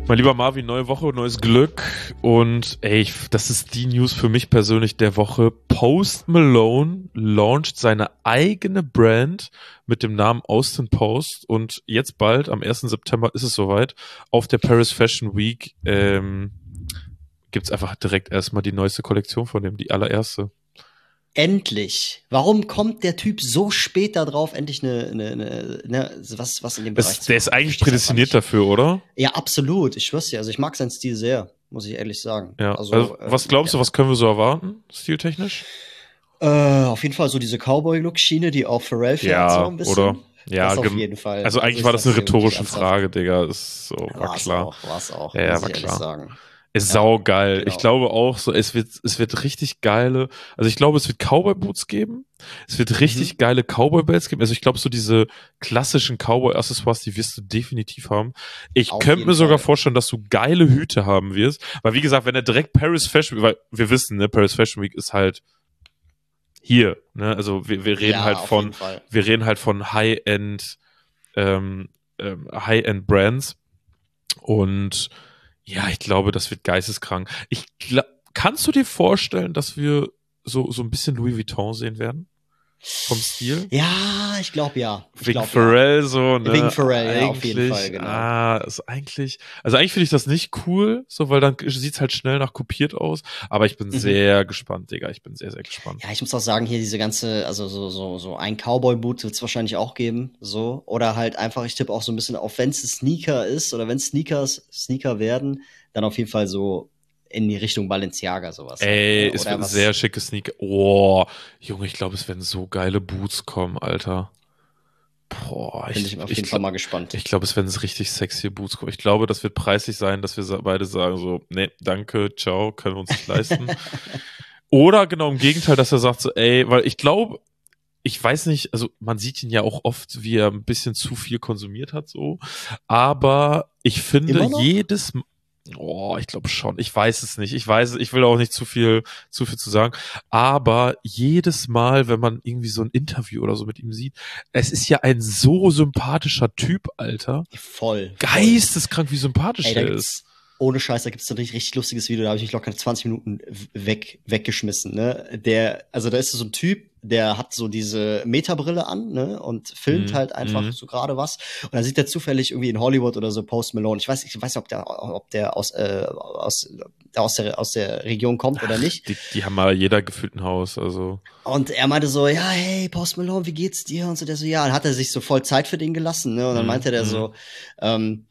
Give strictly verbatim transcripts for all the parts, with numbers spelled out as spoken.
Mein lieber Marvin, neue Woche, neues Glück und ey, ich, das ist die News für mich persönlich der Woche. Post Malone launcht seine eigene Brand mit dem Namen Austin Post und jetzt bald, am ersten September ist es soweit, auf der Paris Fashion Week ähm, gibt's einfach direkt erstmal die neueste Kollektion von dem, die allererste. Endlich. Warum kommt der Typ so spät da drauf, endlich eine, eine, eine, eine was, was in dem Bereich das, zu Der ist eigentlich prädestiniert dafür, oder? Ja, absolut. Ich schwör's dir. Also ich mag seinen Stil sehr, muss ich ehrlich sagen. Ja. Also, Also, was glaubst äh, du, was können wir so erwarten, stiltechnisch? Äh, auf jeden Fall so diese Cowboy-Look-Schiene, die auch Pharrell fährt, Ja, so ein bisschen. oder? Ja, das auf gem- jeden Fall. Also eigentlich ich war das eine sag's dir wirklich rhetorische ernsthaft. Frage, Digga. Ist so, war War's klar. auch, war's auch, Ja, ja, muss war ich ehrlich klar. sagen. Ist Ja, saugeil. genau. Ich glaube auch so, es wird, es wird richtig geile, also ich glaube, es wird Cowboy-Boots geben. Es wird richtig Mhm. geile Cowboy-Belts geben. Also ich glaube, so diese klassischen Cowboy-Accessoires, die wirst du definitiv haben. Ich Auf könnte jeden mir sogar Fall. vorstellen, dass du geile Hüte haben wirst. Weil wie gesagt, wenn er direkt Paris Fashion Week, weil wir wissen, ne, Paris Fashion Week ist halt hier, ne, also wir, wir reden Ja, halt auf von, jeden Fall. wir reden halt von High-End, ähm, ähm, High-End-Brands und ja, ich glaube, das wird geisteskrank. Ich gla- kannst du dir vorstellen, dass wir so, so ein bisschen Louis Vuitton sehen werden? Vom Stil? Ja, ich glaube ja. Ich Wegen glaub, Pharrell so, ne? Wegen Pharrell, ja, eigentlich, auf jeden Fall, genau. Ah, ist eigentlich, also eigentlich finde ich das nicht cool, so, weil dann sieht's halt schnell nach kopiert aus. Aber ich bin Mhm. sehr gespannt, Digga. Ich bin sehr, sehr gespannt. Ja, ich muss auch sagen, hier diese ganze, also so, so, so ein Cowboy-Boot wird es wahrscheinlich auch geben, so. Oder halt einfach, ich tippe auch so ein bisschen auf, wenn es ein Sneaker ist oder wenn Sneakers Sneaker werden, dann auf jeden Fall so in die Richtung Balenciaga sowas. Ey, halt, ne? es Oder wird ein was. sehr schicke Sneaker. Oh, Junge, ich glaube, es werden so geile Boots kommen, Alter. Boah, Bin ich, ich auf ich, jeden Fall gl- mal gespannt. ich glaube, es werden richtig sexy Boots kommen. Ich glaube, das wird preislich sein, dass wir sa- beide sagen so, nee, danke, ciao, können wir uns nicht leisten. Oder genau im Gegenteil, dass er sagt so, ey, weil ich glaube, ich weiß nicht, also man sieht ihn ja auch oft, wie er ein bisschen zu viel konsumiert hat, so. Aber ich finde Immer noch? jedes, M- oh, ich glaube schon, ich weiß es nicht, ich weiß, ich will auch nicht zu viel, zu viel zu sagen. Aber jedes Mal, wenn man irgendwie so ein Interview oder so mit ihm sieht, es ist ja ein so sympathischer Typ, Alter. Voll. voll. Geisteskrank, wie sympathisch Ey, da er gibt's, ist. ohne Scheiß, da gibt's ein richtig, richtig lustiges Video, da habe ich mich locker zwanzig Minuten weg, weggeschmissen, ne? Der, also da ist so ein Typ, der hat so diese Metabrille an, ne? Und filmt Mhm, halt einfach mhm. so gerade was. Und dann sieht er zufällig irgendwie in Hollywood oder so Post Malone. Ich weiß, ich weiß nicht, ob der, ob der aus, äh, aus, aus der, aus der Region kommt oder nicht. Die, die haben mal jeder gefühlt ein Haus, also. Und er meinte so, ja, hey, Post Malone, wie geht's dir? Und so, der so, ja, dann hat er sich so voll Zeit für den gelassen, ne? Und dann Mhm, meinte der mhm. so, ähm,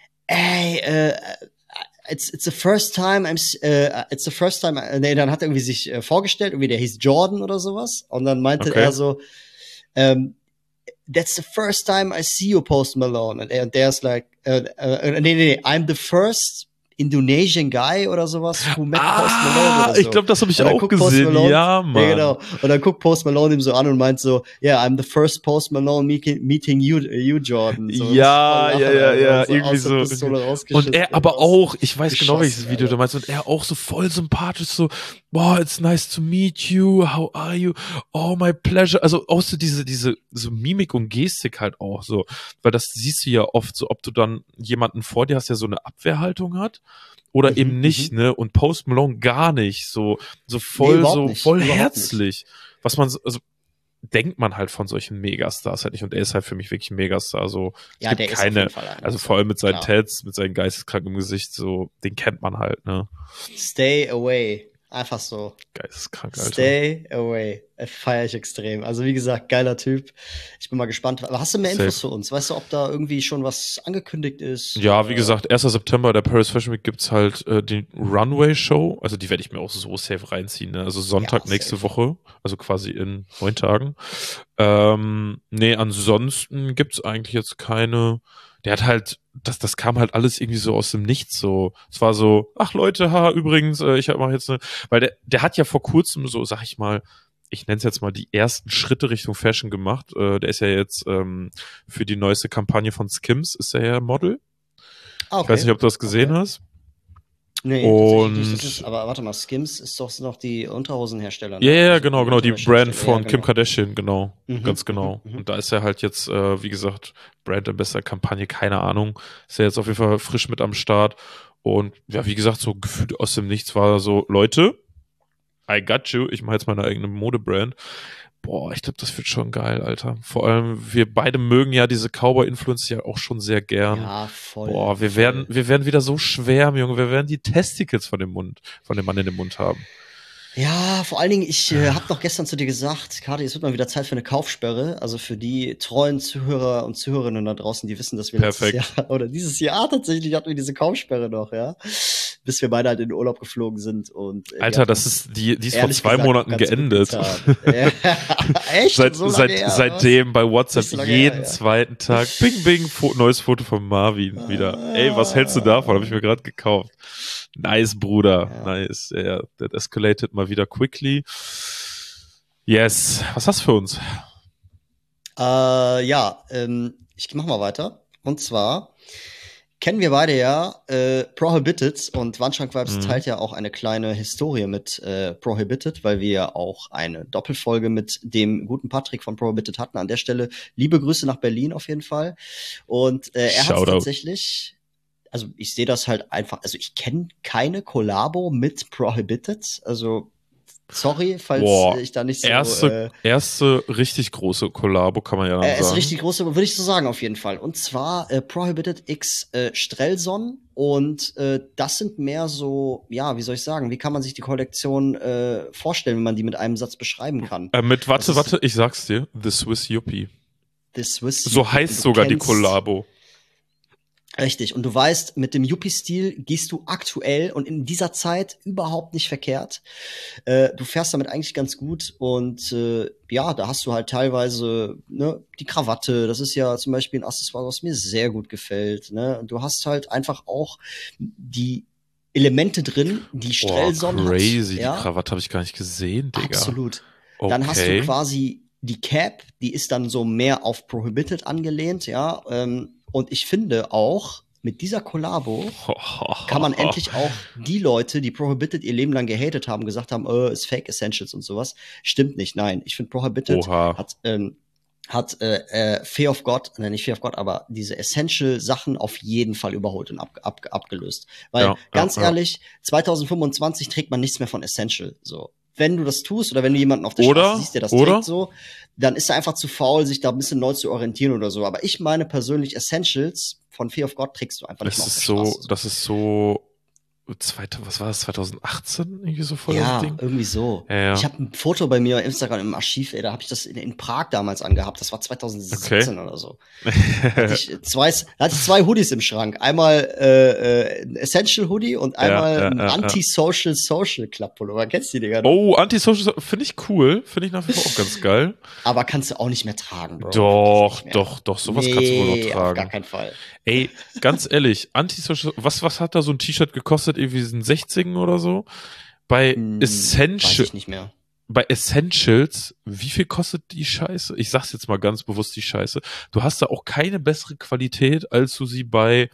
ey, äh, it's it's the first time I'm s- äh, it's the first time äh, nee, dann hat er irgendwie sich äh, vorgestellt, irgendwie der hieß Jordan oder sowas und dann meinte Okay. er so ähm, that's the first time I see you, Post Malone, und er und der ist like äh, äh, nee, nee, nee, I'm the first Indonesian guy oder sowas who met Post Malone Ah, oder so. ich glaube, das habe ich Und dann auch guckt Post gesehen. Malone- Ja, Mann. Ja, genau. Und dann guckt Post Malone ihm so an und meint so, yeah, I'm the first Post Malone meeting, meeting you, you, Jordan. So, Ja, muss ich ja, voll lachen, ja, Alter. ja, so irgendwie aus der so. Pistole rausgeschossen, Und er ey, aber aus- auch, ich weiß genau, geschossen, welches Video Alter. du meinst, und er auch so voll sympathisch, so, boah, it's nice to meet you, how are you? Oh, my pleasure. Also auch so diese, diese, so Mimik und Gestik halt auch so, weil das siehst du ja oft so, ob du dann jemanden vor dir hast, der so eine Abwehrhaltung hat. Oder Mhm, eben nicht, mhm. ne? Und Post Malone gar nicht. So, so voll, überhaupt so, nicht, voll überhaupt herzlich. Was man, so- also, denkt man halt von solchen Megastars halt nicht. Und er ist halt für mich wirklich ein Megastar. So, es Ja, gibt der ist auf keine, jeden Fall einer. also vor allem mit seinen Klar. Tats, mit seinem geisteskranken Gesicht, so, den kennt man halt, ne? Stay away. Einfach so. Geisteskrank, Alter. Stay away. Feier ich extrem. Also wie gesagt, geiler Typ. Ich bin mal gespannt. Aber hast du mehr Safe. Infos für uns? Weißt du, ob da irgendwie schon was angekündigt ist? Ja, wie Oder- gesagt, erster September der Paris Fashion Week gibt's halt äh, die Runway-Show. Also die werde ich mir auch so safe reinziehen. Ne? Also Sonntag Ja, nächste safe. Woche. Also quasi in neun Tagen. Ähm, nee, ansonsten gibt's eigentlich jetzt keine. Der hat halt, das, das kam halt alles irgendwie so aus dem Nichts so. Es war so, ach Leute, haha, übrigens, äh, ich mache jetzt eine, weil der, der hat ja vor kurzem so, sag ich mal, ich nenne es jetzt mal die ersten Schritte Richtung Fashion gemacht. Äh, der ist ja jetzt ähm, für die neueste Kampagne von Skims ist er ja Model. Ah, okay. Ich weiß nicht, ob du das gesehen Okay. hast. Nee, tatsächlich nicht. Das Und ist, aber warte mal, Skims ist doch noch die Unterhosenhersteller, ja, ne? ja, Also genau, die genau, die Brand Unterwäschehersteller, ja, von Kim genau. Kardashian, genau, Mhm, ganz mhm, genau. mhm. Und da ist er halt jetzt, äh, wie gesagt, Brand Ambassador Kampagne, keine Ahnung, ist er jetzt auf jeden Fall frisch mit am Start. Und ja, wie gesagt, so gefühlt aus dem Nichts war er so, Leute, I got you, ich mache jetzt meine eigene Modebrand. Boah, ich glaube, das wird schon geil, Alter. Vor allem, wir beide mögen ja diese Cowboy-Influencer ja auch schon sehr gern. Ja, voll, Boah, wir werden, voll. wir werden wieder so schwärmen, Junge. Wir werden die Testicles von dem Mund, von dem Mann in dem Mund haben. Ja, vor allen Dingen, ich äh, habe doch gestern zu dir gesagt, Kati, es wird mal wieder Zeit für eine Kaufsperre. Also für die treuen Zuhörer und Zuhörerinnen da draußen, die wissen, dass wir letztes Perfekt. Jahr oder dieses Jahr tatsächlich hatten wir diese Kaufsperre noch, ja. Bis wir beide halt in den Urlaub geflogen sind und äh, die Alter, hat das uns ist, die, die ist vor ehrlich zwei gesagt auch Monaten ganz gut geendet. getan. Ja, echt? Seit, So lange seit, her, oder was? seitdem bei WhatsApp Nicht so lange jeden her, ja. zweiten Tag, bing, bing, Fo neues Foto von Marvin wieder. Ey, was hältst du davon? Habe ich mir gerade gekauft. Nice, Bruder. Ja. Nice. Ja, that escalated mal wieder quickly. Yes. Was hast du für uns? Äh, ja, ähm, ich mach mal weiter. Und zwar kennen wir beide ja äh, Prohibited und Wandschrank Vibes Mhm. teilt ja auch eine kleine Historie mit äh, Prohibited, weil wir ja auch eine Doppelfolge mit dem guten Patrick von Prohibited hatten. An der Stelle liebe Grüße nach Berlin auf jeden Fall. Und äh, er hat Shoutout. tatsächlich, also ich sehe das halt einfach, also ich kenne keine Kollabo mit Prohibited, also sorry, falls Boah, ich da nicht so erste, äh, erste richtig große Kollabo, kann man ja dann er ist sagen. richtig groß, würde ich so sagen, auf jeden Fall. Und zwar äh, Prohibited X äh, Strelson. Und äh, das sind mehr so, ja, wie soll ich sagen, wie kann man sich die Kollektion äh, vorstellen, wenn man die mit einem Satz beschreiben kann? Äh, mit, Das warte, ist warte, ich sag's dir, The Swiss Yuppie. The Swiss So Yuppie. heißt Und du sogar die kennst- Kollabo. Richtig. Und du weißt, mit dem Yuppie-Stil gehst du aktuell und in dieser Zeit überhaupt nicht verkehrt. Äh, du fährst damit eigentlich ganz gut und äh, ja, da hast du halt teilweise ne, die Krawatte. Das ist ja zum Beispiel ein Accessoire, was mir sehr gut gefällt. Ne? Und du hast halt einfach auch die Elemente drin, die Boah, Strelson hat. crazy, die Ja? Krawatte habe ich gar nicht gesehen, Digga. Absolut. Okay. Dann hast du quasi die Cap, die ist dann so mehr auf Prohibited angelehnt, ja. Ähm, und ich finde auch, mit dieser Kollabo kann man endlich auch die Leute, die Prohibited ihr Leben lang gehatet haben, gesagt haben, äh, ist Fake Essentials und sowas. Stimmt nicht, nein. Ich finde Prohibited Oha. hat, ähm, hat äh, äh, Fear of God, nein, nicht Fear of God, aber diese Essential-Sachen auf jeden Fall überholt und ab, ab, abgelöst. Weil, Ja, ganz ja, ja. ehrlich, zwanzig fünfundzwanzig trägt man nichts mehr von Essential, so. Wenn du das tust oder wenn du jemanden auf der Oder? Straße siehst, der das Oder? trägt so, dann ist er einfach zu faul, sich da ein bisschen neu zu orientieren oder so. Aber ich meine persönlich, Essentials von Fear of God trägst du einfach nicht Das mehr auf ist der so, Straße. das ist so, zweite, was war das, zwanzig achtzehn? Irgendwie so voll Ja, das Ding? irgendwie so. Ja, ja. Ich habe ein Foto bei mir bei Instagram im Archiv, ey, da habe ich das in, in Prag damals angehabt. Das war zwanzig siebzehn oder so. Da hatte ich zwei, da hatte ich zwei Hoodies im Schrank. Einmal äh, äh, ein Essential Hoodie und einmal ja, ein ja, ja. Anti-Social Social Club Pullover. Kennst du die, Digga? noch? Oh, Antisocial, finde ich cool. Finde ich nach wie vor auch ganz geil. Aber kannst du auch nicht mehr tragen, Bro. Doch, Wirklich nicht mehr. doch, doch, sowas kannst du wohl noch Nee, auf gar tragen. keinen Fall. Ey, ganz ehrlich, Antisocial, was, was hat da so ein T-Shirt gekostet? Irgendwie ein sechzig oder so? Bei Hm, weiß Essential, ich nicht mehr. bei Essentials, wie viel kostet die Scheiße? Ich sag's jetzt mal ganz bewusst die Scheiße. Du hast da auch keine bessere Qualität, als du sie bei,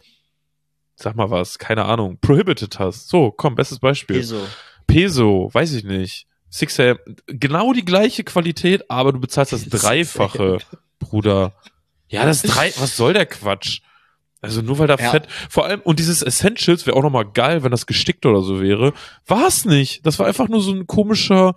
sag mal was, keine Ahnung, Prohibited hast. So, komm, bestes Beispiel. Peso. Peso, weiß ich nicht. six A M, genau die gleiche Qualität, aber du bezahlst das six A M. Dreifache, Bruder. Ja, das drei, was soll der Quatsch? Also nur weil da Ja. Fett, vor allem, und dieses Essentials wäre auch nochmal geil, wenn das gestickt oder so wäre. War es nicht. Das war einfach nur so ein komischer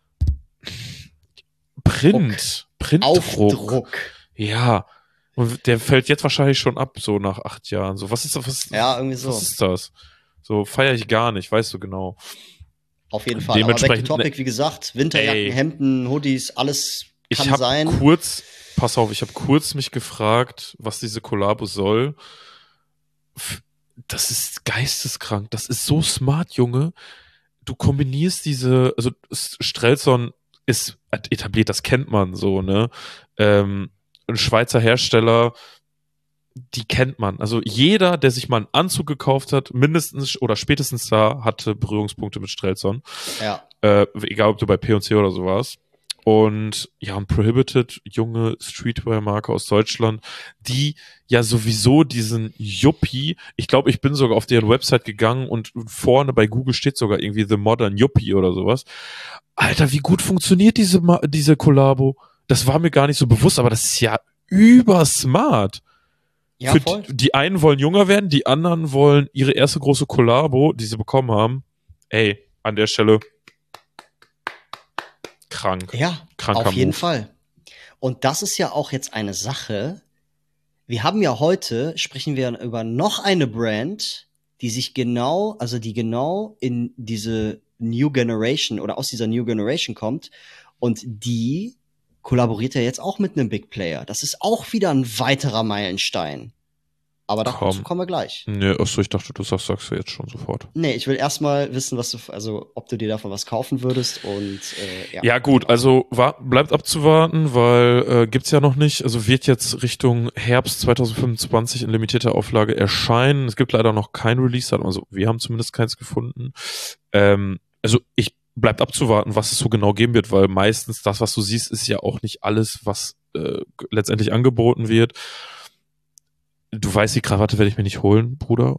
Print. Printdruck. Aufdruck. Ja. Und der fällt jetzt wahrscheinlich schon ab, so nach acht Jahren. So, was ist das? Was, Ja, irgendwie so. was ist das? So feiere ich gar nicht, weißt du genau. Auf jeden Fall. Aber back to Dementsprechend- topic, wie gesagt, Winterjacken, Ey. Hemden, Hoodies, alles Ich kann habe sein. kurz, pass auf, ich habe kurz mich gefragt, was diese Kollabo soll. F- Das ist geisteskrank. Das ist so smart, Junge. Du kombinierst diese, also S- Strelson ist etabliert, das kennt man so, ne? Ähm, ein Schweizer Hersteller, die kennt man. Also jeder, der sich mal einen Anzug gekauft hat, mindestens oder spätestens da, hatte Berührungspunkte mit Strelson. Ja. Äh, egal, ob du bei P und C oder so warst. Und ja, und Prohibited, junge Streetwear-Marke aus Deutschland, die ja sowieso diesen Yuppie, ich glaube, ich bin sogar auf deren Website gegangen und vorne bei Google steht sogar irgendwie The Modern Yuppie oder sowas. Alter, wie gut funktioniert diese, Ma- diese Kollabo? Das war mir gar nicht so bewusst, aber das ist ja übersmart. Ja, Für voll. die, die einen wollen jünger werden, die anderen wollen ihre erste große Kollabo, die sie bekommen haben. Ey, an der Stelle krank. Ja, Kranker auf jeden Move. Fall. Und das ist ja auch jetzt eine Sache. Wir haben ja heute, sprechen wir über noch eine Brand, die sich genau, also die genau in diese New Generation oder aus dieser New Generation kommt. Und die kollaboriert ja jetzt auch mit einem Big Player. Das ist auch wieder ein weiterer Meilenstein. Aber dazu Komm. kommen wir gleich. Nee, achso, ich dachte, du sagst, sagst du jetzt schon sofort. Nee, ich will erstmal wissen, was du, also ob du dir davon was kaufen würdest und äh, ja. Ja, gut, also wa- bleibt abzuwarten, weil äh, gibt's ja noch nicht. Also wird jetzt Richtung Herbst zwanzig fünfundzwanzig in limitierter Auflage erscheinen. Es gibt leider noch kein Release-Datum, also wir haben zumindest keins gefunden. Ähm, also ich bleibt abzuwarten, was es so genau geben wird, weil meistens das, was du siehst, ist ja auch nicht alles, was äh, letztendlich angeboten wird. Du weißt, die Krawatte werde ich mir nicht holen, Bruder.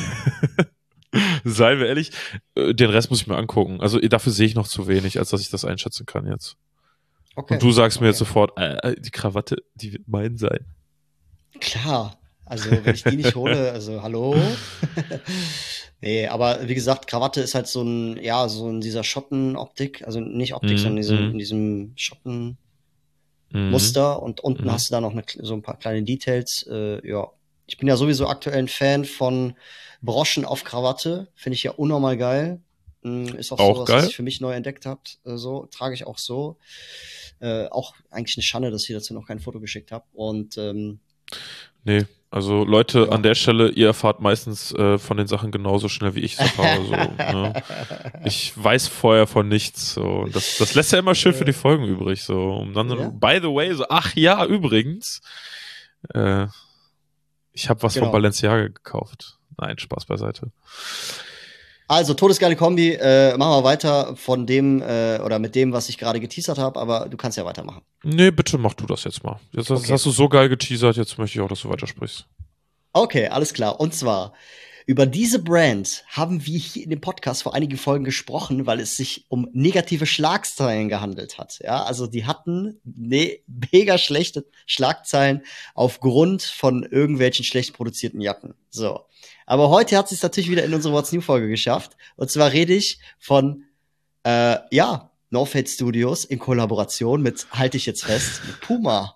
Seien wir ehrlich, äh, den Rest muss ich mir angucken. Also dafür sehe ich noch zu wenig, als dass ich das einschätzen kann jetzt. Okay. Und du sagst mir okay. jetzt sofort, äh, die Krawatte, die wird mein sein. Klar, also wenn ich die nicht hole, also hallo. Nee, aber wie gesagt, Krawatte ist halt so ein, ja, so in dieser Schottenoptik, also nicht Optik, Mhm, sondern in diesem, mhm. in diesem Schottenmuster Mhm. und unten Mhm. hast du da noch eine, so ein paar kleine Details. Äh, ja, ich bin ja sowieso aktuell ein Fan von Broschen auf Krawatte, finde ich ja unnormal geil. Mm, Ist auch, Auch sowas, geil. was ich für mich neu entdeckt habe. Äh, so trage ich auch so. Äh, auch eigentlich eine Schande, dass ich dazu noch kein Foto geschickt habe. Und ähm, Nee, also Leute, Ja. an der Stelle, ihr erfahrt meistens äh, von den Sachen genauso schnell, wie ich es erfahre. So, ne? Ich weiß vorher von nichts. So. Und das, das lässt ja immer schön für die Folgen übrig. So. Und dann, Ja. by the way, so, ach ja, übrigens, äh, ich habe was Genau. von Balenciaga gekauft. Nein, Spaß beiseite. Also, todesgeile Kombi. Äh, machen wir weiter von dem äh, oder mit dem, was ich gerade geteasert habe, aber du kannst ja weitermachen. Nee, bitte mach du das jetzt mal. Jetzt hast, Okay. hast du so geil geteasert, jetzt möchte ich auch, dass du weitersprichst. Okay, alles klar. Und zwar, über diese Brand haben wir hier in dem Podcast vor einigen Folgen gesprochen, weil es sich um negative Schlagzeilen gehandelt hat. Ja, also die hatten ne mega schlechte Schlagzeilen aufgrund von irgendwelchen schlecht produzierten Jacken. So. Aber heute hat es sich natürlich wieder in unsere What's New Folge geschafft. Und zwar rede ich von, äh, ja, No Fate Studios in Kollaboration mit, halte ich jetzt fest, mit Puma.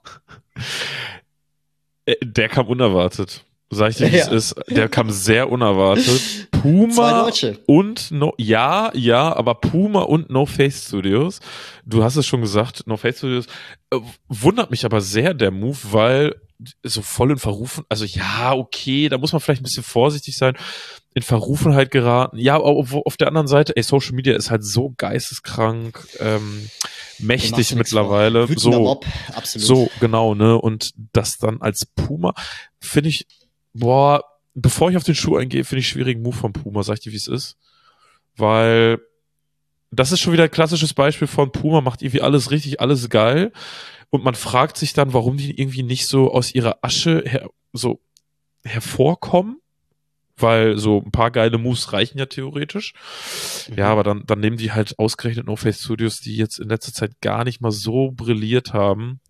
Äh, Der kam unerwartet. Sag ich dir, wie es Ja. ist. Der kam sehr unerwartet. Zwei Puma Deutsche. und No, ja, ja, aber Puma und No Face Studios. Du hast es schon gesagt, No Face Studios. Äh, wundert mich aber sehr, der Move, weil so voll in Verrufen, also ja, okay, da muss man vielleicht ein bisschen vorsichtig sein, in Verrufenheit geraten. Ja, aber auf, auf der anderen Seite, ey, Social Media ist halt so geisteskrank, ähm, mächtig Machst du nix mittlerweile. vor. Wütender So, Mob, absolut. so, genau, ne? Und das dann als Puma, finde ich, boah, bevor ich auf den Schuh eingehe, finde ich schwierigen Move von Puma, sag ich dir, wie es ist. Weil das ist schon wieder ein klassisches Beispiel von Puma, macht irgendwie alles richtig, alles geil. Und man fragt sich dann, warum die irgendwie nicht so aus ihrer Asche her, so hervorkommen. Weil so ein paar geile Moves reichen ja theoretisch. Mhm. Ja, aber dann, dann nehmen die halt ausgerechnet No Face Studios, die jetzt in letzter Zeit gar nicht mal so brilliert haben.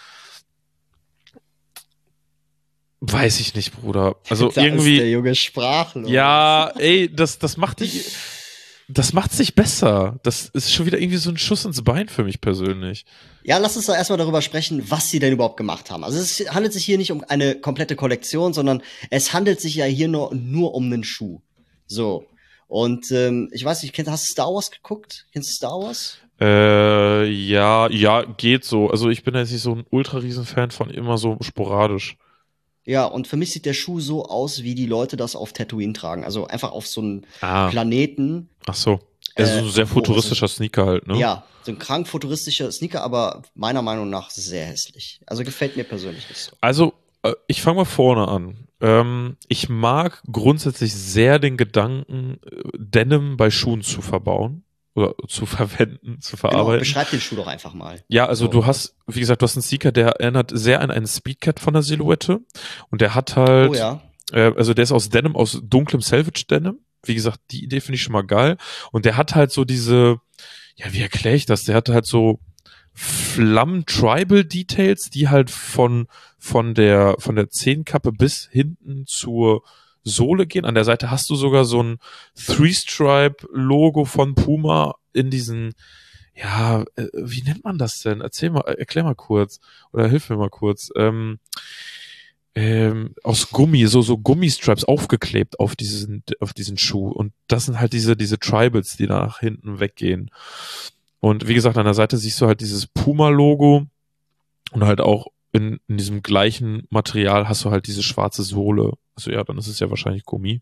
Weiß ich nicht, Bruder. Also da irgendwie. ist der Junge sprachlos. Ja, ey, das, das macht die, das macht sich besser. Das ist schon wieder irgendwie so ein Schuss ins Bein für mich persönlich. Ja, lass uns doch erstmal darüber sprechen, was sie denn überhaupt gemacht haben. Also es handelt sich hier nicht um eine komplette Kollektion, sondern es handelt sich ja hier nur, nur um einen Schuh. So. Und ähm, ich weiß nicht, kennst, hast du Star Wars geguckt? Kennst du Star Wars? Äh, ja, ja, geht so. Also ich bin jetzt nicht so ein ultra riesen Fan von immer so sporadisch. Ja, und für mich sieht der Schuh so aus, wie die Leute das auf Tatooine tragen. Also einfach auf so einen Ah, Planeten. ach so. Also Äh, so ein sehr wo- futuristischer Sneaker halt, ne? Ja, so ein krank futuristischer Sneaker, aber meiner Meinung nach sehr hässlich. Also gefällt mir persönlich nicht so. Also, äh, ich fange mal vorne an. Ähm, ich mag grundsätzlich sehr den Gedanken, äh, Denim bei Schuhen zu verbauen. oder zu verwenden, zu Genau, verarbeiten. beschreib den Schuh doch einfach mal. Ja, also So. du hast, wie gesagt, du hast einen Sneaker, der erinnert sehr an einen Speedcat von der Silhouette und der hat halt, Oh ja. äh, also der ist aus Denim, aus dunklem Selvage Denim. Wie gesagt, die Idee finde ich schon mal geil und der hat halt so diese, ja, wie erkläre ich das? Der hat halt so Flammen-Tribal-Details, die halt von, von der, von der Zehenkappe bis hinten zur Sohle gehen. An der Seite hast du sogar so ein Three-Stripe-Logo von Puma in diesen, ja, äh, wie nennt man das denn? Erzähl mal, erklär mal kurz oder hilf mir mal kurz. Ähm, ähm, aus Gummi, so so Gummistripes aufgeklebt auf diesen auf diesen Schuh und das sind halt diese diese Tribals, die nach hinten weggehen. Und wie gesagt, an der Seite siehst du halt dieses Puma-Logo und halt auch in, in diesem gleichen Material hast du halt diese schwarze Sohle. Also ja, dann ist es ja wahrscheinlich Gummi.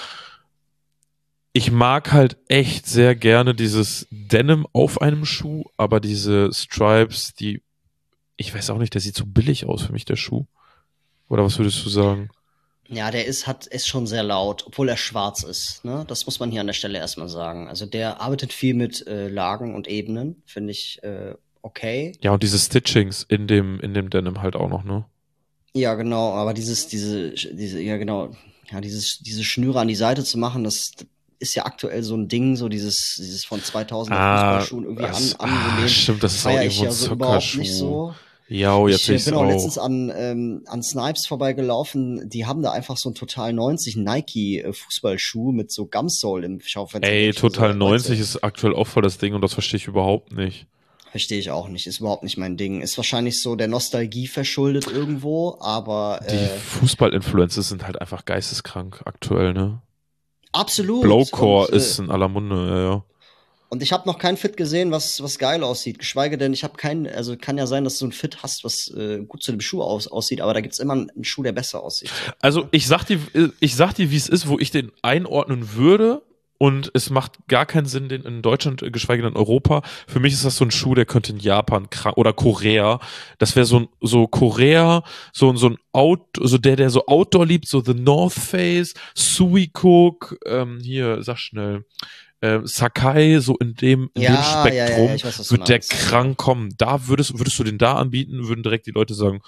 Ich mag halt echt sehr gerne dieses Denim auf einem Schuh, aber diese Stripes, die, ich weiß auch nicht, der sieht so billig aus für mich, der Schuh. Oder was würdest du sagen? Ja, der ist, hat, ist schon sehr laut, obwohl er schwarz ist. Ne? Das muss man hier an der Stelle erstmal sagen. Also der arbeitet viel mit äh, Lagen und Ebenen, finde ich äh, okay. Ja, und diese Stitchings in dem, in dem Denim halt auch noch, ne? Ja, genau, aber dieses, diese, diese, ja genau, ja, dieses, diese Schnüre an die Seite zu machen, das ist ja aktuell so ein Ding, so dieses, dieses von zweitausender Ah, Fußballschuhen irgendwie das, an, ah, angelehnt, stimmt, das ist auch feiere ich irgendwo ein ja so überhaupt nicht Zockerschuh. so. Ja, oh, jetzt Ich sehe äh, ich's bin auch letztens auch. an, ähm, an Snipes vorbeigelaufen, die haben da einfach so einen Total neunzig Nike äh, Fußballschuh mit so Gumsole im Schaufenster. Ey, Denk ich mir Total so, neunzig Leute, ist aktuell auch voll das Ding und das verstehe ich überhaupt nicht. verstehe ich auch nicht, ist überhaupt nicht mein Ding. Ist wahrscheinlich so der Nostalgie verschuldet irgendwo, aber Die äh, Fußball-Influencer sind halt einfach geisteskrank aktuell, ne? absolut. Und Blowcore äh, ist in aller Munde, ja, ja. Und ich habe noch kein Fit gesehen, was, was geil aussieht. Geschweige denn, ich habe keinen, also kann ja sein, dass du ein Fit hast, was äh, gut zu dem Schuh aus, aussieht, aber da gibt's immer einen Schuh, der besser aussieht. Also ich sag dir, ich sag dir, wie es ist, wo ich den einordnen würde. Und es macht gar keinen Sinn, den in Deutschland, geschweige denn in Europa. Für mich ist das so ein Schuh, der könnte in Japan krank oder Korea. Das wäre so ein so Korea, so, so ein Out, so der, der so Outdoor liebt, so The North Face, Suicook, ähm, hier, sag schnell, äh, Sakai, so in dem, in dem Ja, ja, ja, Spektrum, ja, ich weiß, was du wird der meinst. krank kommen. Da würdest, würdest du den da anbieten, würden direkt die Leute sagen,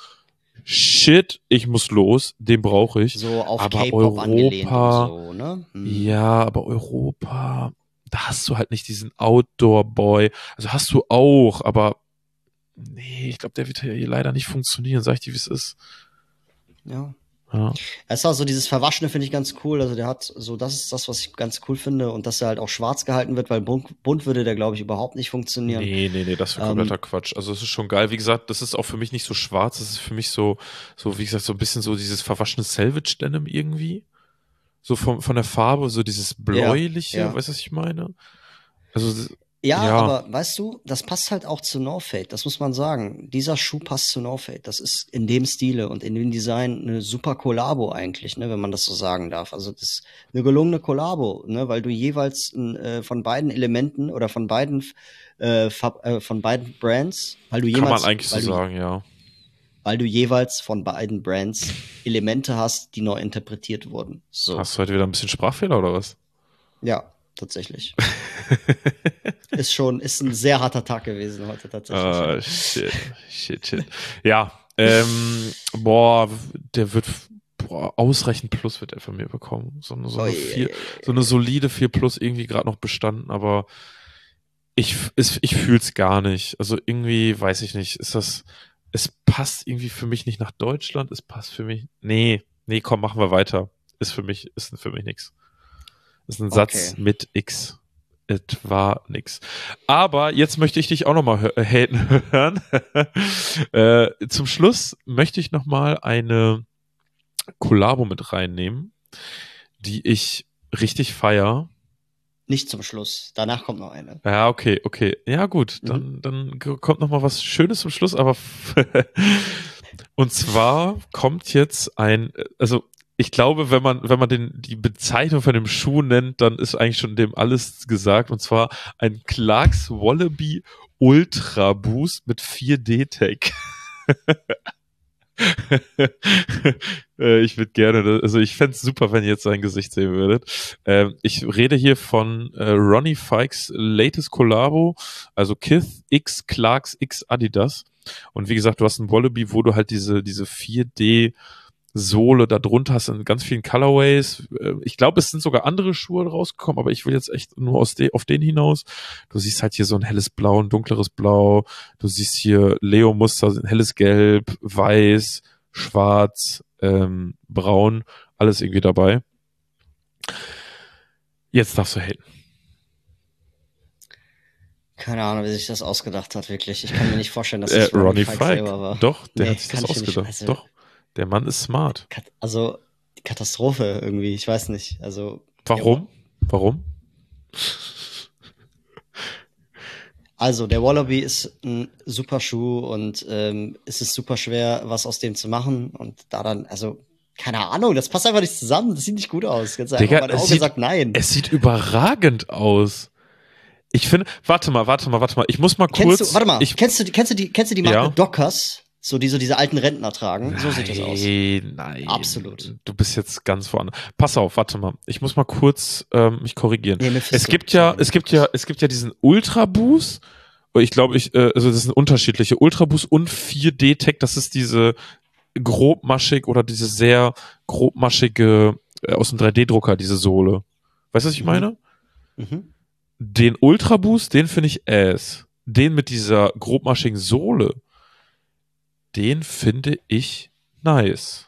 shit, ich muss los, den brauche ich. So auf Aber K-Pop angelehnt und Europa, so, ne? Hm. ja, aber Europa, da hast du halt nicht diesen Outdoor-Boy. Also hast du auch, aber nee, ich glaube, der wird hier leider nicht funktionieren, sag ich dir, wie es ist. Ja. Ja. Es ist also dieses Verwaschene finde ich ganz cool. Also der hat so, das ist das, was ich ganz cool finde und dass er halt auch schwarz gehalten wird, weil bunt, bunt würde der, glaube ich, überhaupt nicht funktionieren. Nee, nee, nee, das wäre Ähm, kompletter Quatsch. Also es ist schon geil. Wie gesagt, das ist auch für mich nicht so schwarz, das ist für mich so, so, wie gesagt, so ein bisschen so dieses verwaschene Selvage-Denim irgendwie. So von, von der Farbe, so dieses ja, bläuliche, ja. weißt du, was ich meine? Also, Ja, ja, aber weißt du, das passt halt auch zu No Fade, das muss man sagen. Dieser Schuh passt zu No Fade. Das ist in dem Stile und in dem Design eine super Kollabo eigentlich, ne, wenn man das so sagen darf. Also das ist eine gelungene Kollabo, ne, weil du jeweils äh, von beiden Elementen oder von beiden äh, Fab- äh, von beiden Brands, weil du kann man jemals, eigentlich so weil du, sagen, ja. weil du jeweils von beiden Brands Elemente hast, die neu interpretiert wurden. So, Hast du heute wieder ein bisschen Sprachfehler oder was? ja, tatsächlich. Ist schon, ist ein sehr harter Tag gewesen heute tatsächlich. Ah, Ja. shit, shit, shit. Ja, ähm, boah, der wird, boah, ausreichend Plus wird er von mir bekommen. So eine, so eine Ui, vier, ui, ui, so eine solide vier Plus irgendwie gerade noch bestanden, aber ich, es, ich fühl's gar nicht. Also irgendwie, weiß ich nicht, ist das, es passt irgendwie für mich nicht nach Deutschland, es passt für mich, nee, nee, komm, machen wir weiter. Ist für mich, ist für mich nix. Ist ein Okay. Satz mit X. Es war nix. Aber jetzt möchte ich dich auch nochmal hö- äh, haten hören. äh, zum Schluss möchte ich nochmal eine Kollabo mit reinnehmen, die ich richtig feier. Nicht zum Schluss. Danach kommt noch eine. Ja, okay, okay. Ja, gut. Mhm. Dann, dann g- kommt nochmal was Schönes zum Schluss, aber und zwar kommt jetzt ein, also ich glaube, wenn man, wenn man den, die Bezeichnung von dem Schuh nennt, dann ist eigentlich schon dem alles gesagt. Und zwar ein Clarks Wallaby Ultra Boost mit vier D-Tech. Äh, ich würde gerne, also ich fände es super, wenn ihr jetzt sein Gesicht sehen würdet. Ähm, ich rede hier von äh, Ronnie Fikes latest Collabo, also Kith X Clarks X Adidas. Und wie gesagt, du hast einen Wallaby, wo du halt diese, diese vier D Sohle da drunter hast in ganz vielen Colorways. Äh, Ich glaube, es sind sogar andere Schuhe rausgekommen, aber ich will jetzt echt nur aus de auf den hinaus. Du siehst halt hier so ein helles Blau, ein dunkleres Blau. Du siehst hier Leo-Muster, ein helles Gelb, Weiß, Schwarz, ähm, Braun, alles irgendwie dabei. Jetzt darfst du haten. Keine Ahnung, wie sich das ausgedacht hat, wirklich. Ich kann mir nicht vorstellen, dass Äh, das Ronnie Ronnie Fike Fike. selber war. Doch, der Nee, hat sich kann das ich mir nicht. ausgedacht. Also, Doch, der Mann ist smart. Kat- also die Katastrophe irgendwie, ich weiß nicht. Also, Warum? Warum? Also, der Wallaby ist ein super Schuh und ähm, es ist super schwer, was aus dem zu machen. Und da dann, also, keine Ahnung, das passt einfach nicht zusammen. Das sieht nicht gut aus. Ganz einfach, Digga, mein es Auge sieht, sagt nein. es sieht überragend aus. Ich finde, warte mal, warte mal, warte mal. Ich muss mal Kennst kurz. du, warte mal, ich, kennst du, kennst du die, kennst du die Marke Ja. Dockers? So, die so diese alten Rentner tragen. So sieht das aus. Nein, nein. Absolut. Du bist jetzt ganz woanders. Pass auf, warte mal. Ich muss mal kurz ähm, mich korrigieren. Nee, Mephisto, Es gibt ja, sorry, es gibt ja, es gibt ja diesen Ultra Boost. Ich glaube, ich, äh, also das sind unterschiedliche. Ultra Boost und vier D Tech. Das ist diese grobmaschig oder diese sehr grobmaschige äh, aus dem drei D-Drucker, diese Sohle. Weißt du, was ich Mhm. meine? Mhm. Den Ultra Boost, den finde ich ass. Den mit dieser grobmaschigen Sohle, den finde ich nice.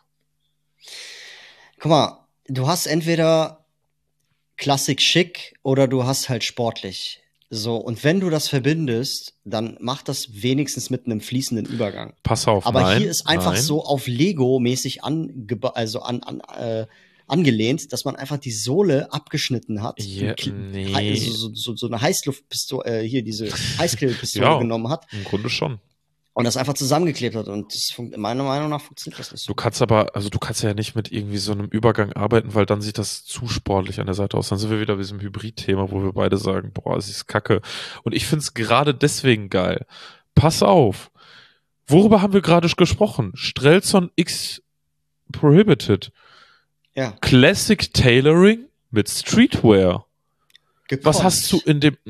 Guck mal, du hast entweder Klassik schick oder du hast halt sportlich. So, und wenn du das verbindest, dann mach das wenigstens mit einem fließenden Übergang. Pass auf, Aber nein, hier ist einfach nein. so auf Lego-mäßig angeba- also an, an, äh, angelehnt, dass man einfach die Sohle abgeschnitten hat, Ja, ein Kli- nee. Hei- so, so, so, so eine Heißluftpistole, äh, hier diese Heißkillpistole Ja. genommen hat Im Grunde schon. und das einfach zusammengeklebt hat. Und das funkt, meiner Meinung nach funktioniert das nicht so. Du kannst aber, also du kannst ja nicht mit irgendwie so einem Übergang arbeiten, weil dann sieht das zu sportlich an der Seite aus. Dann sind wir wieder bei diesem Hybrid-Thema, wo wir beide sagen, boah, es ist kacke. Und ich find's gerade deswegen geil. Pass auf. Worüber haben wir gerade gesprochen? Strelson X Prohibited. Ja, Classic Tailoring mit Streetwear. gekonnt. Was hast du in dem...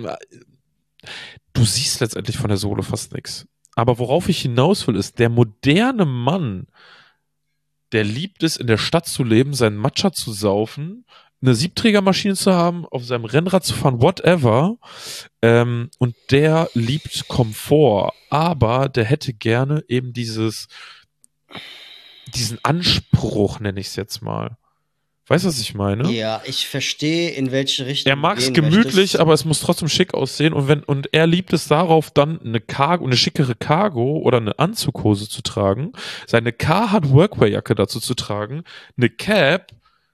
Du siehst letztendlich von der Sohle fast nichts. Aber worauf ich hinaus will, ist, der moderne Mann, der liebt es, in der Stadt zu leben, seinen Matcha zu saufen, eine Siebträgermaschine zu haben, auf seinem Rennrad zu fahren, whatever. Ähm, und der liebt Komfort, aber der hätte gerne eben dieses, diesen Anspruch, nenne ich es jetzt mal. Weißt du, was ich meine? Ja, ich verstehe, in welche Richtung Er mag du es gehen gemütlich, möchtest. aber es muss trotzdem schick aussehen. Und wenn, und er liebt es darauf, dann eine Cargo, eine schickere Cargo oder eine Anzughose zu tragen, seine Carhartt Workwear-Jacke dazu zu tragen, eine Cap,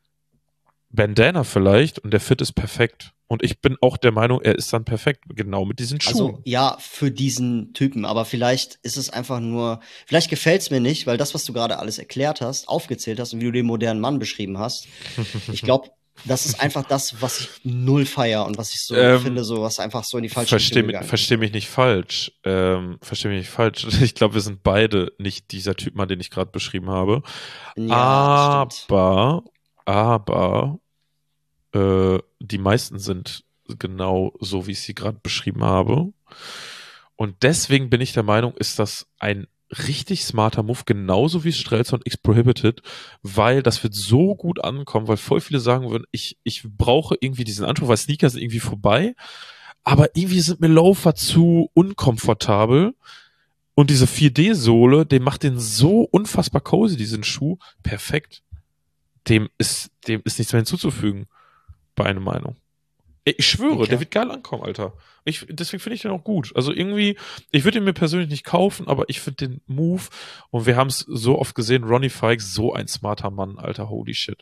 Bandana vielleicht, und der Fit ist perfekt. Und ich bin auch der Meinung, er ist dann perfekt, genau mit diesen Schuhen. Also ja, für diesen Typen, aber vielleicht ist es einfach nur, vielleicht gefällt's mir nicht, weil das, was du gerade alles erklärt hast, aufgezählt hast und wie du den modernen Mann beschrieben hast, ich glaube, das ist einfach das, was ich null feier und was ich so Ähm, finde, so was einfach so in die falsche Versteh, Richtung mi- gegangen versteh mich nicht falsch. Ähm, versteh mich nicht falsch. Ich glaube, wir sind beide nicht dieser Typ Mann, den ich gerade beschrieben habe. ist. Ja, das stimmt. Aber, aber, äh, die meisten sind genau so, wie ich sie gerade beschrieben habe. Und deswegen bin ich der Meinung, ist das ein richtig smarter Move, genauso wie Strelson X Prohibited, weil das wird so gut ankommen, weil voll viele sagen würden, ich, ich brauche irgendwie diesen Anspruch, weil Sneaker sind irgendwie vorbei, aber irgendwie sind mir Loafer zu unkomfortabel. Und diese vier D-Sohle, dem macht den so unfassbar cozy, diesen Schuh. Perfekt. Dem ist, dem ist nichts mehr hinzuzufügen. Bei einer Meinung. Ey, ich schwöre, Okay. der wird geil ankommen, Alter. Ich, deswegen finde ich den auch gut. Also irgendwie, ich würde ihn mir persönlich nicht kaufen, aber ich finde den Move, und wir haben es so oft gesehen, Ronnie Fikes, so ein smarter Mann, Alter, holy shit.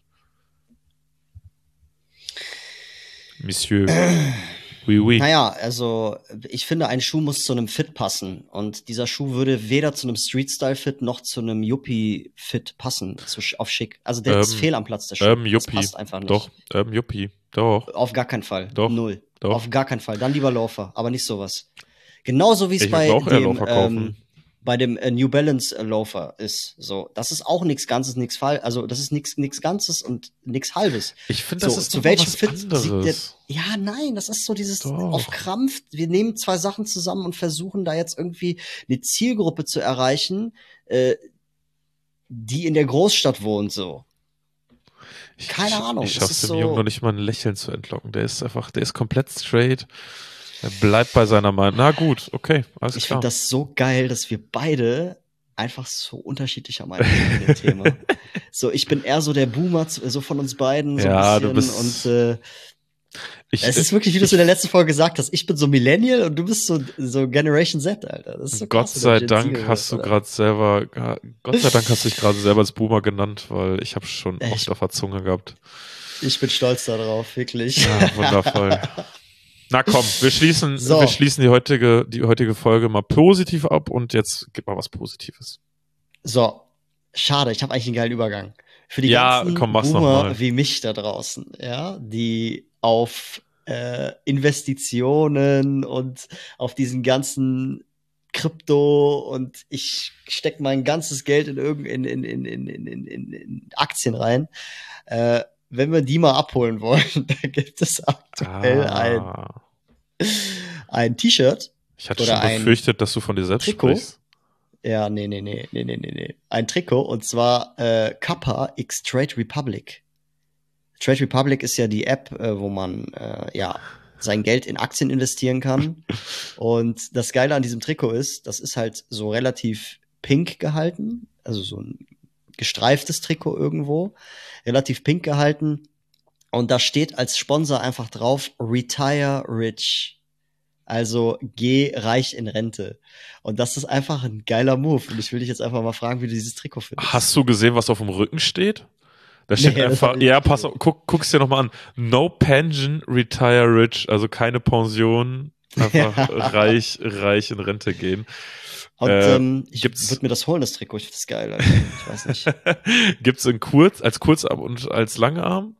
Monsieur. Oui, oui. Naja, also ich finde, ein Schuh muss zu einem Fit passen. Und dieser Schuh würde weder zu einem Street-Style-Fit noch zu einem Yuppie-Fit passen, zu, sch- auf schick. Also der ist Ähm, fehl am Platz, der Schuh. Ähm, Das Yuppie. passt einfach nicht. Doch, ähm, Yuppie. Doch. Auf gar keinen Fall. Doch, Null. doch. Auf gar keinen Fall. Dann lieber Loafer, aber nicht sowas. Genauso wie es Ich bei würde auch eher dem, Loafer kaufen. ähm, bei dem äh, New Balance äh, Loafer ist. So, das ist auch nichts Ganzes, nichts Fall, also das ist nichts nichts Ganzes und nichts Halbes. Ich finde, So, das ist zu noch mal welchem was Fit sieht der? anderes. Ja, nein, das ist so dieses auf Doch. Krampf. Wir nehmen zwei Sachen zusammen und versuchen da jetzt irgendwie eine Zielgruppe zu erreichen, äh, die in der Großstadt wohnt. So, Ich, keine ich, Ahnung. ich Es schaff's ist dem Jungen noch so. nicht mal ein Lächeln zu entlocken. Der ist einfach, der ist komplett straight. Er bleibt bei seiner Meinung. Na gut, okay, alles Ich klar. finde das so geil, dass wir beide einfach so unterschiedlicher Meinung sind in dem Thema. So, ich bin eher so der Boomer, so von uns beiden, so Ja, ein du bisschen. bist- Und äh, Ich, es ist wirklich, wie du es in der letzten Folge gesagt hast, ich bin so Millennial und du bist so, so Generation Z, Alter. Das ist so Gott krass, sei oder Gen Dank Z, hast du oder? gerade selber, Gott sei Dank hast du dich gerade selber als Boomer genannt, weil ich habe schon Echt? oft auf der Zunge gehabt. Ich bin stolz darauf, wirklich. Ja, wundervoll. Na komm, wir schließen, So. wir schließen die heutige, die heutige Folge mal positiv ab und jetzt gib mal was Positives. So, schade, ich habe eigentlich einen geilen Übergang. Für die Ja, ganzen komm, mach's noch Boomer mal. wie mich da draußen, ja, die auf äh, Investitionen und auf diesen ganzen Krypto und ich steck mein ganzes Geld in irgend in, in, in, in, in, in, in in Aktien rein. Äh, wenn wir die mal abholen wollen, da gibt es aktuell ein, Ah, ein T-Shirt ich hatte oder schon ein befürchtet, dass du von dir selbst Trikot. sprichst. Ja, nee, nee, nee, nee, nee, nee, nee. Ein Trikot und zwar äh, Kappa X Trade Republic. Trade Republic ist ja die App, äh, wo man äh, ja sein Geld in Aktien investieren kann. Und das Geile an diesem Trikot ist, das ist halt so relativ pink gehalten, also so ein gestreiftes Trikot irgendwo, relativ pink gehalten. Und da steht als Sponsor einfach drauf Retire Rich. Also geh reich in Rente. Und das ist einfach ein geiler Move. Und ich will dich jetzt einfach mal fragen, wie du dieses Trikot findest. Hast du gesehen, was auf dem Rücken steht? Da steht Nee, das einfach, hab ich ja, nicht pass gesehen. auf, guck, guck's dir nochmal an. No pension, retire rich, also keine Pension, einfach reich, reich in Rente gehen. Und Äh, ähm, ich gibt's- würde mir das holen, das Trikot. Ich finde das geil, Alter. Ich weiß nicht. Gibt's in kurz, als Kurzarm und als Langarm.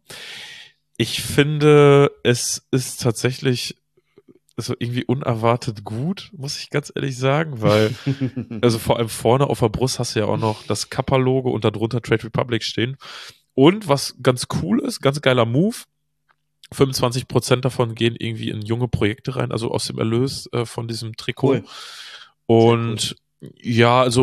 Ich finde, es ist tatsächlich so irgendwie unerwartet gut, muss ich ganz ehrlich sagen, weil, also vor allem vorne auf der Brust hast du ja auch noch das Kappa-Logo und darunter Trade Republic stehen. Und was ganz cool ist, ganz geiler Move, fünfundzwanzig Prozent davon gehen irgendwie in junge Projekte rein, also aus dem Erlös äh, von diesem Trikot. Cool. Und ja, also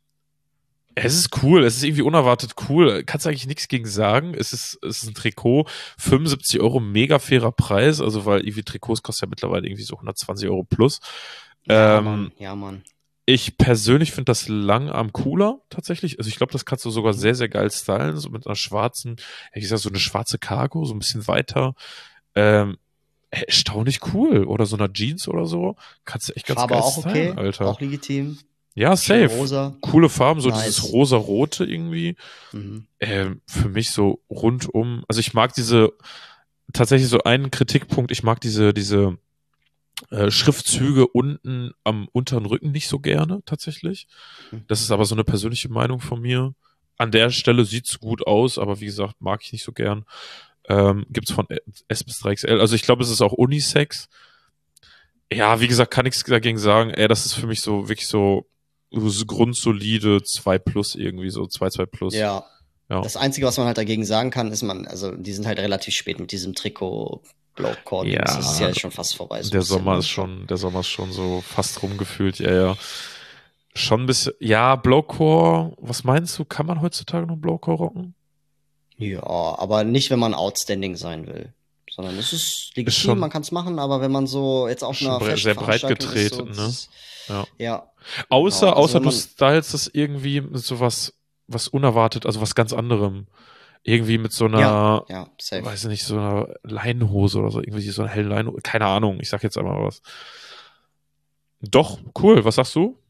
es ist cool, es ist irgendwie unerwartet cool. Kannst eigentlich nichts gegen sagen. Es ist, es ist ein Trikot, fünfundsiebzig Euro, mega fairer Preis, also weil irgendwie Trikots kosten ja mittlerweile irgendwie so hundertzwanzig Euro plus. Ja, Ähm, Mann. Ja, Mann. Ich persönlich finde das Langarm cooler, tatsächlich. Also ich glaube, das kannst du sogar sehr, sehr geil stylen, so mit einer schwarzen, ja, wie gesagt, so eine schwarze Cargo, so ein bisschen weiter. Ähm, erstaunlich cool. Oder so einer Jeans oder so. Kannst du echt ganz Farbe geil auch stylen, okay. Alter. Auch legitim. Ja, Schön safe. rosa. Coole Farben, so Nice. dieses rosa-rote irgendwie. Mhm. Ähm, für mich so rundum. Also ich mag diese, tatsächlich so einen Kritikpunkt, ich mag diese, diese äh, Schriftzüge unten am unteren Rücken nicht so gerne, tatsächlich. Das ist aber so eine persönliche Meinung von mir. An der Stelle sieht's gut aus, aber wie gesagt, mag ich nicht so gern. Ähm, gibt's von S bis drei X L. Also ich glaube, es ist auch Unisex. Ja, wie gesagt, kann nichts dagegen sagen. Ey, das ist für mich so wirklich so, so grundsolide zwei plus irgendwie, so zwei zwei plus. Ja. Ja. Das Einzige, was man halt dagegen sagen kann, ist man, also die sind halt relativ spät mit diesem Trikot Blaucord. Ja. Das ist ja jetzt schon fast vorbei. So ein Der bisschen, Sommer ne? ist schon, der Sommer ist schon so fast rumgefühlt, ja, ja. Schon ein bisschen, ja, Blowcore, was meinst du, kann man heutzutage noch Blowcore rocken? Ja, aber nicht, wenn man outstanding sein will. Sondern es ist legitim, schon- man kann es machen, aber wenn man so jetzt auf Schon einer bre- sehr breit Fashion-Veranstaltung ist, so, getreten, das- Ja. Ja. Außer, Genau, also außer wenn du man- stylst das irgendwie mit so was, was unerwartet, also was ganz anderem. Irgendwie mit so einer, Ja, ja, safe. weiß ich nicht, so einer Leinenhose oder so, irgendwie so eine helle Leinenhose, keine Ahnung, ich sag jetzt einmal was. Doch, cool, was sagst du?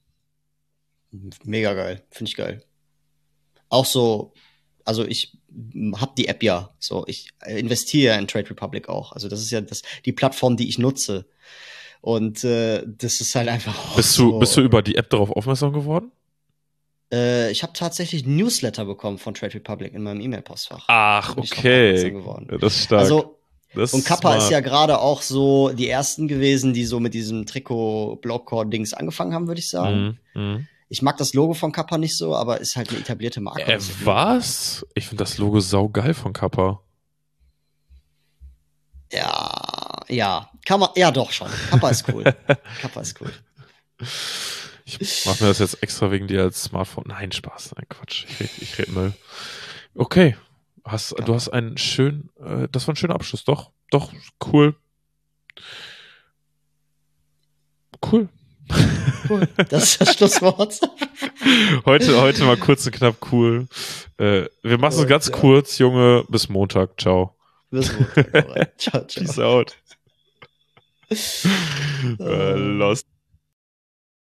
Mega geil, finde ich geil. Auch so, also ich hab die App ja, so ich investiere in Trade Republic auch. Also das ist ja das, die Plattform, die ich nutze. Und äh, das ist halt einfach auch Bist so, du, bist du über die App darauf aufmerksam geworden? äh, ich habe tatsächlich Newsletter bekommen von Trade Republic in meinem E-Mail-Postfach. Ach, Da bin ich drauf okay. aufmerksam geworden. Ja, das ist stark. Also das und Kappa ist smart. ja gerade auch so die ersten gewesen, die so mit diesem Trikot Blockcore-Dings angefangen haben, würde ich sagen. Mhm, mhm. Ich mag das Logo von Kappa nicht so, aber ist halt eine etablierte Marke. Äh, was? Ich finde das Logo saugeil von Kappa. Ja, ja, kann man, ja doch schon. Kappa ist cool. Kappa ist cool. Ich mache mir das jetzt extra wegen dir als Smartphone. Nein, Spaß, nein, Quatsch. Ich rede ich red Müll. Okay, hast, du hast einen schönen, äh, das war ein schöner Abschluss. Doch, doch, cool. Cool. Cool. Das ist das Schlusswort. Heute, heute mal kurz und knapp cool. Äh, wir machen es ganz ja. kurz, Junge. Bis Montag. Ciao. Bis Montag. Ciao, ciao. Peace out. äh, lost.